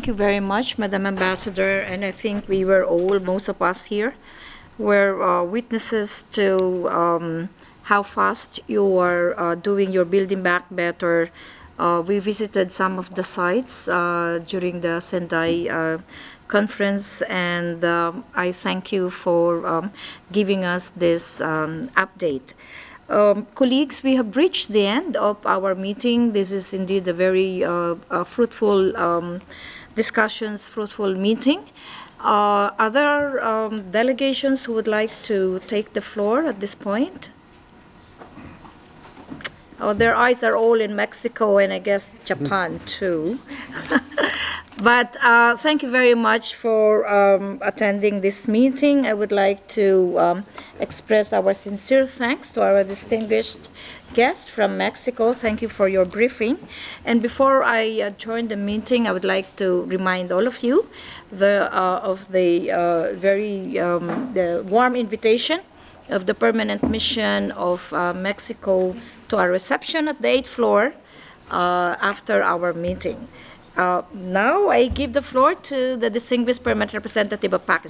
Thank you very much, Madam Ambassador. And I think we were all, most of us here, were witnesses to how fast you are doing your Building Back Better. We visited some of the sites during the Sendai conference, and I thank you for giving us this update. Colleagues, we have reached the end of our meeting. This is indeed a very fruitful discussions, fruitful meeting. Other delegations who would like to take the floor at this point? Oh, their eyes are all in Mexico and I guess Japan too. But thank you very much for attending this meeting. I would like to express our sincere thanks to our distinguished guests from Mexico. Thank you for your briefing. And before I join the meeting, I would like to remind all of you of the very the warm invitation of the permanent mission of Mexico to our reception at the 8th floor after our meeting. Now I give the floor to the distinguished permanent representative of Pakistan.